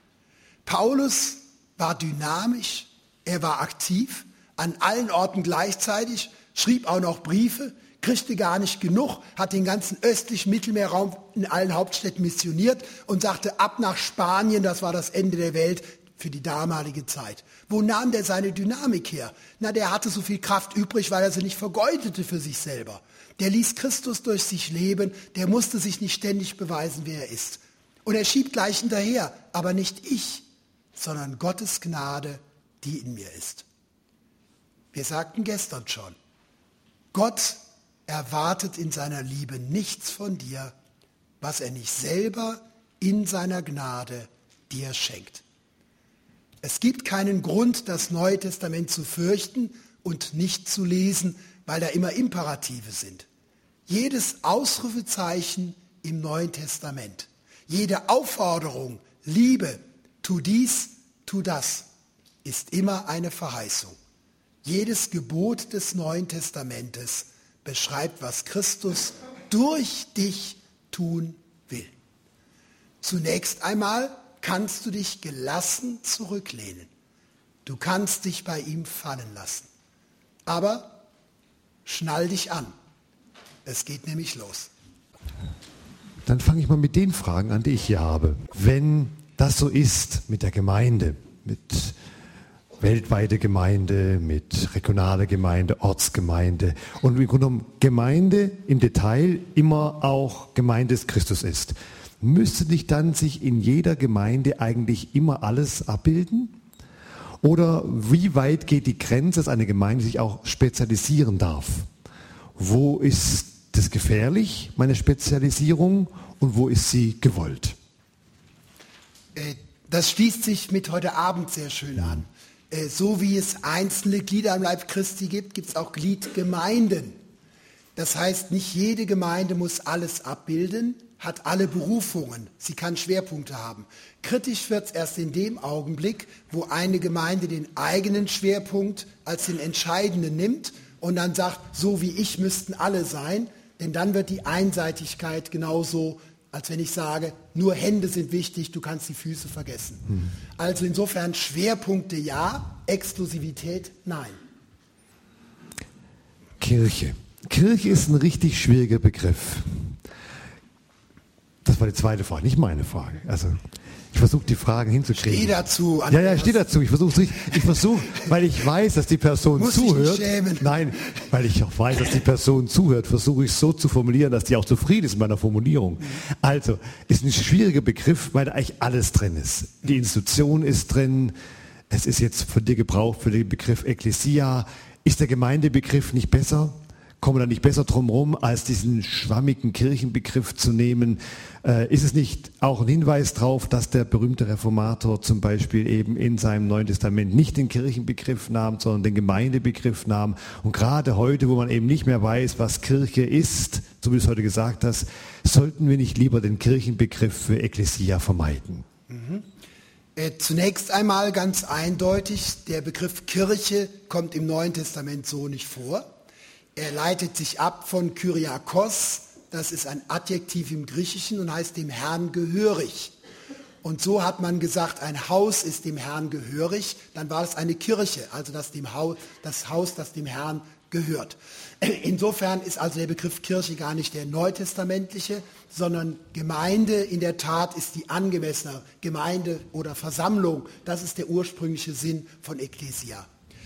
Paulus war dynamisch, er war aktiv, an allen Orten gleichzeitig, schrieb auch noch Briefe, kriegte gar nicht genug, hat den ganzen östlichen Mittelmeerraum in allen Hauptstädten missioniert und sagte, ab nach Spanien, das war das Ende der Welt für die damalige Zeit. Wo nahm der seine Dynamik her? Na, der hatte so viel Kraft übrig, weil er sie nicht vergeudete für sich selber. Der ließ Christus durch sich leben, der musste sich nicht ständig beweisen, wer er ist. Und er schiebt gleich hinterher, aber nicht ich, sondern Gottes Gnade, die in mir ist. Wir sagten gestern schon, Gott erwartet in seiner Liebe nichts von dir, was er nicht selber in seiner Gnade dir schenkt. Es gibt keinen Grund, das Neue Testament zu fürchten und nicht zu lesen, weil da immer Imperative sind. Jedes Ausrufezeichen im Neuen Testament, jede Aufforderung, Liebe, tu dies, tu das, ist immer eine Verheißung. Jedes Gebot des Neuen Testamentes beschreibt, was Christus durch dich tun will. Zunächst einmal kannst du dich gelassen zurücklehnen. Du kannst dich bei ihm fallen lassen. Aber schnall dich an. Es geht nämlich los. Dann fange ich mal mit den Fragen an, die ich hier habe. Wenn das so ist mit der Gemeinde, mit weltweite Gemeinde, mit regionaler Gemeinde, Ortsgemeinde und im Grunde genommen Gemeinde im Detail immer auch Gemeinde des Christus ist, müsste nicht dann sich in jeder Gemeinde eigentlich immer alles abbilden? Oder wie weit geht die Grenze, dass eine Gemeinde sich auch spezialisieren darf? Wo ist das gefährlich, meine Spezialisierung, und wo ist sie gewollt? Das schließt sich mit heute Abend sehr schön an. So wie es einzelne Glieder im Leib Christi gibt, gibt es auch Gliedgemeinden. Das heißt, nicht jede Gemeinde muss alles abbilden, hat alle Berufungen. Sie kann Schwerpunkte haben. Kritisch wird es erst in dem Augenblick, wo eine Gemeinde den eigenen Schwerpunkt als den entscheidenden nimmt und dann sagt, so wie ich müssten alle sein, denn dann wird die Einseitigkeit genauso, als wenn ich sage, nur Hände sind wichtig, du kannst die Füße vergessen. Hm. Also insofern Schwerpunkte ja, Exklusivität nein. Kirche. Kirche ist ein richtig schwieriger Begriff. Das war die zweite Frage, nicht meine Frage. Also ich versuche die Fragen hinzukriegen. Steh dazu. Andreas. Ja, ja, steh dazu. Ich versuche, ich versuche, weil ich weiß, dass die Person Muss zuhört. Ich nicht schämen. Nein, weil ich auch weiß, dass die Person zuhört, versuche ich es so zu formulieren, dass die auch zufrieden ist mit meiner Formulierung. Also, ist ein schwieriger Begriff, weil da eigentlich alles drin ist. Die Institution ist drin. Es ist jetzt von dir gebraucht für den Begriff Ekklesia. Ist der Gemeindebegriff nicht besser? Kommen wir da nicht besser drum rum, als diesen schwammigen Kirchenbegriff zu nehmen? Äh, ist es nicht auch ein Hinweis darauf, dass der berühmte Reformator zum Beispiel eben in seinem Neuen Testament nicht den Kirchenbegriff nahm, sondern den Gemeindebegriff nahm? Und gerade heute, wo man eben nicht mehr weiß, was Kirche ist, so wie du es heute gesagt hast, sollten wir nicht lieber den Kirchenbegriff für Ekklesia vermeiden? Mhm. Äh, zunächst einmal ganz eindeutig, der Begriff Kirche kommt im Neuen Testament so nicht vor. Er leitet sich ab von Kyriakos, das ist ein Adjektiv im Griechischen und heißt dem Herrn gehörig. Und so hat man gesagt, ein Haus ist dem Herrn gehörig, dann war es eine Kirche, also das, dem Haus, das Haus, das dem Herrn gehört. Insofern ist also der Begriff Kirche gar nicht der neutestamentliche, sondern Gemeinde in der Tat ist die angemessene Gemeinde oder Versammlung. Das ist der ursprüngliche Sinn von Ekklesia.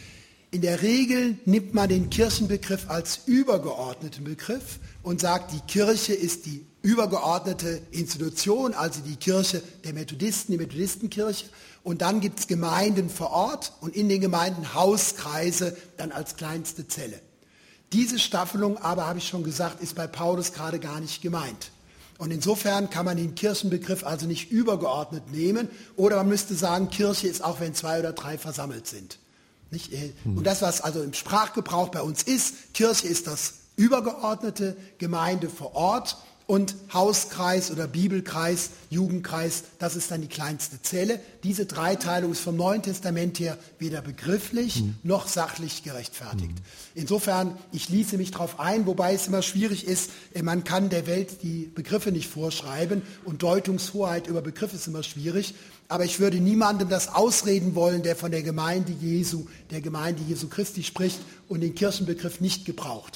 In der Regel nimmt man den Kirchenbegriff als übergeordneten Begriff und sagt, die Kirche ist die übergeordnete Institution, also die Kirche der Methodisten, die Methodistenkirche. Und dann gibt es Gemeinden vor Ort und in den Gemeinden Hauskreise dann als kleinste Zelle. Diese Staffelung aber, habe ich schon gesagt, ist bei Paulus gerade gar nicht gemeint. Und insofern kann man den Kirchenbegriff also nicht übergeordnet nehmen oder man müsste sagen, Kirche ist auch, wenn zwei oder drei versammelt sind. Nicht? Und das, was also im Sprachgebrauch bei uns ist, Kirche ist das übergeordnete, Gemeinde vor Ort und Hauskreis oder Bibelkreis, Jugendkreis, das ist dann die kleinste Zelle. Diese Dreiteilung ist vom Neuen Testament her weder begrifflich mhm. noch sachlich gerechtfertigt. Mhm. Insofern, ich ließe mich darauf ein, wobei es immer schwierig ist, man kann der Welt die Begriffe nicht vorschreiben und Deutungshoheit über Begriffe ist immer schwierig. Aber ich würde niemandem das ausreden wollen, der von der Gemeinde Jesu, der Gemeinde Jesu Christi spricht und den Kirchenbegriff nicht gebraucht.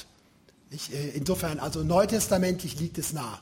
Insofern, also neutestamentlich liegt es nahe.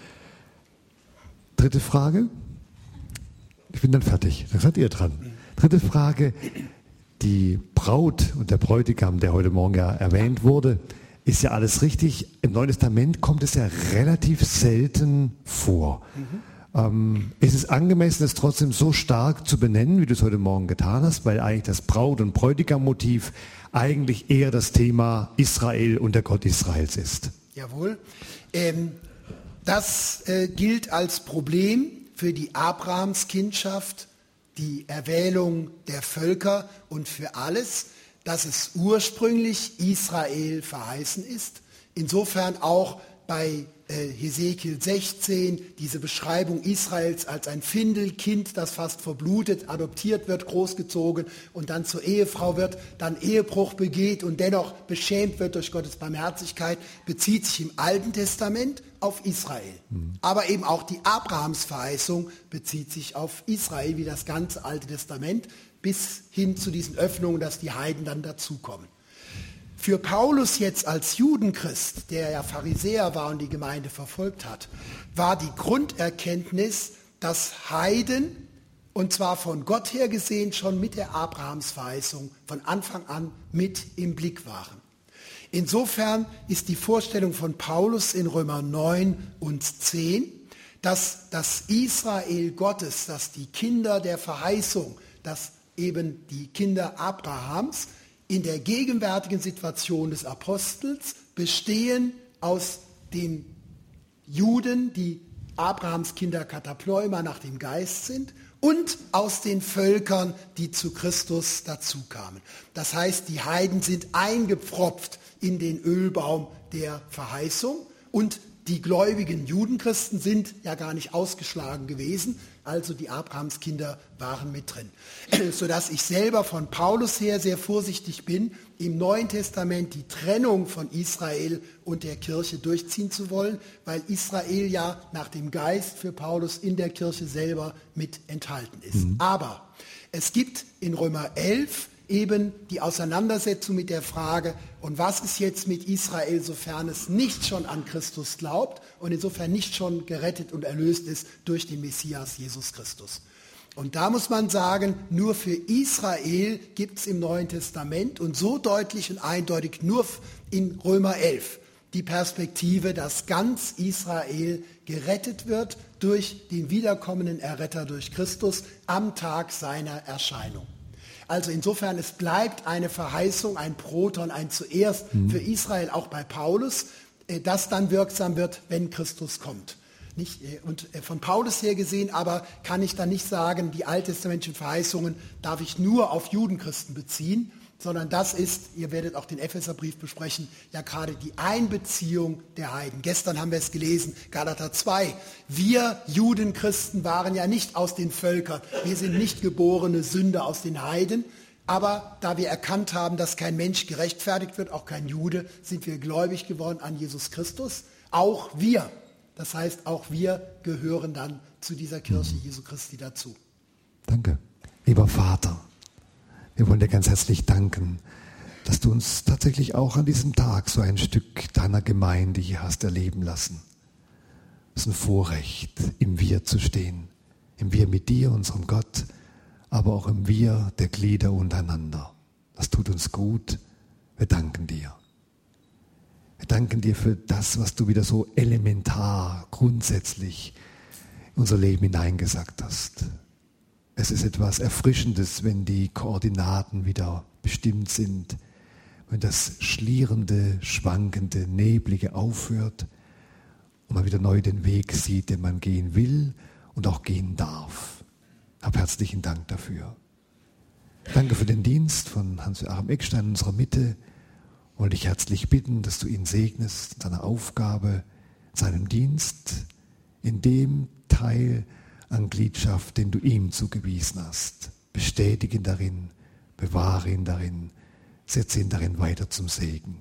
Dritte Frage. Ich bin dann fertig. Dann seid ihr dran. Mhm. Dritte Frage. Die Braut und der Bräutigam, der heute Morgen ja erwähnt wurde, ist ja alles richtig. Im Neuen Testament kommt es ja relativ selten vor. Mhm. Ähm, ist es angemessen, es trotzdem so stark zu benennen, wie du es heute Morgen getan hast, weil eigentlich das Braut- und Bräutigam-Motiv eigentlich eher das Thema Israel und der Gott Israels ist? Jawohl. Ähm, das äh, gilt als Problem für die Abrahamskindschaft, die Erwählung der Völker und für alles, dass es ursprünglich Israel verheißen ist. Insofern auch bei Hesekiel sechzehn, diese Beschreibung Israels als ein Findelkind, das fast verblutet, adoptiert wird, großgezogen und dann zur Ehefrau wird, dann Ehebruch begeht und dennoch beschämt wird durch Gottes Barmherzigkeit, bezieht sich im Alten Testament auf Israel. Mhm. Aber eben auch die Abrahamsverheißung bezieht sich auf Israel, wie das ganze Alte Testament, bis hin zu diesen Öffnungen, dass die Heiden dann dazukommen. Für Paulus jetzt als Judenchrist, der ja Pharisäer war und die Gemeinde verfolgt hat, war die Grunderkenntnis, dass Heiden, und zwar von Gott her gesehen, schon mit der Abrahamsverheißung von Anfang an mit im Blick waren. Insofern ist die Vorstellung von Paulus in Römer neun und zehn, dass das Israel Gottes, dass die Kinder der Verheißung, dass eben die Kinder Abrahams, in der gegenwärtigen Situation des Apostels bestehen aus den Juden, die Abrahams Kinder Katapleuma nach dem Geist sind, und aus den Völkern, die zu Christus dazukamen. Das heißt, die Heiden sind eingepfropft in den Ölbaum der Verheißung und Die gläubigen Judenchristen sind ja gar nicht ausgeschlagen gewesen, also die Abrahamskinder waren mit drin. Sodass ich selber von Paulus her sehr vorsichtig bin, im Neuen Testament die Trennung von Israel und der Kirche durchziehen zu wollen, weil Israel ja nach dem Geist für Paulus in der Kirche selber mit enthalten ist. Mhm. Aber es gibt in Römer elf eben die Auseinandersetzung mit der Frage, und was ist jetzt mit Israel, sofern es nicht schon an Christus glaubt und insofern nicht schon gerettet und erlöst ist durch den Messias Jesus Christus. Und da muss man sagen, nur für Israel gibt es im Neuen Testament und so deutlich und eindeutig nur in Römer elf die Perspektive, dass ganz Israel gerettet wird durch den wiederkommenden Erretter durch Christus am Tag seiner Erscheinung. Also insofern, es bleibt eine Verheißung, ein Proton, ein Zuerst mhm. für Israel, auch bei Paulus, das dann wirksam wird, wenn Christus kommt. Nicht? Und von Paulus her gesehen aber kann ich dann nicht sagen, die alttestamentlichen Verheißungen darf ich nur auf Judenchristen beziehen, sondern das ist, ihr werdet auch den Epheserbrief besprechen, ja gerade die Einbeziehung der Heiden. Gestern haben wir es gelesen, Galater zwei. Wir Judenchristen waren ja nicht aus den Völkern, wir sind nicht geborene Sünder aus den Heiden, aber da wir erkannt haben, dass kein Mensch gerechtfertigt wird, auch kein Jude, sind wir gläubig geworden an Jesus Christus. Auch wir, das heißt, auch wir gehören dann zu dieser Kirche Jesu Christi dazu. Danke. Lieber Vater, wir wollen dir ganz herzlich danken, dass du uns tatsächlich auch an diesem Tag so ein Stück deiner Gemeinde hier hast erleben lassen. Es ist ein Vorrecht, im Wir zu stehen, im Wir mit dir, unserem Gott, aber auch im Wir der Glieder untereinander. Das tut uns gut. Wir danken dir. Wir danken dir für das, was du wieder so elementar, grundsätzlich in unser Leben hineingesagt hast. Es ist etwas Erfrischendes, wenn die Koordinaten wieder bestimmt sind, wenn das schlierende, schwankende, neblige aufhört und man wieder neu den Weg sieht, den man gehen will und auch gehen darf. Hab herzlichen Dank dafür. Danke für den Dienst von Hans-Joachim Eckstein in unserer Mitte. Wollte dich herzlich bitten, dass du ihn segnest in seiner Aufgabe, in seinem Dienst, in dem Teil an Gliedschaft, den du ihm zugewiesen hast. Bestätige ihn darin, bewahre ihn darin, setze ihn darin weiter zum Segen.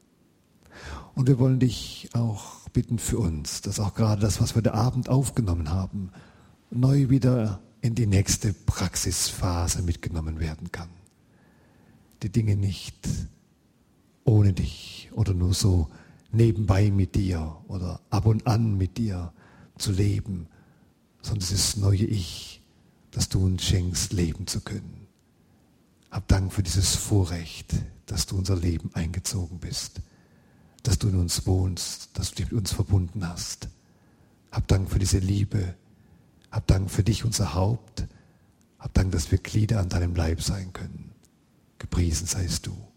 Und wir wollen dich auch bitten für uns, dass auch gerade das, was wir heute Abend aufgenommen haben, neu wieder in die nächste Praxisphase mitgenommen werden kann. Die Dinge nicht ohne dich oder nur so nebenbei mit dir oder ab und an mit dir zu leben, sondern dieses neue Ich, das du uns schenkst, leben zu können. Hab Dank für dieses Vorrecht, dass du unser Leben eingezogen bist, dass du in uns wohnst, dass du dich mit uns verbunden hast. Hab Dank für diese Liebe. Hab Dank für dich, unser Haupt. Hab Dank, dass wir Glieder an deinem Leib sein können. Gepriesen seist du.